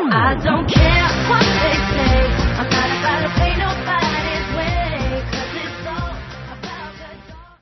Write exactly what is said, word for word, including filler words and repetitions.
I don't care what they say. I'm not about to play nobody.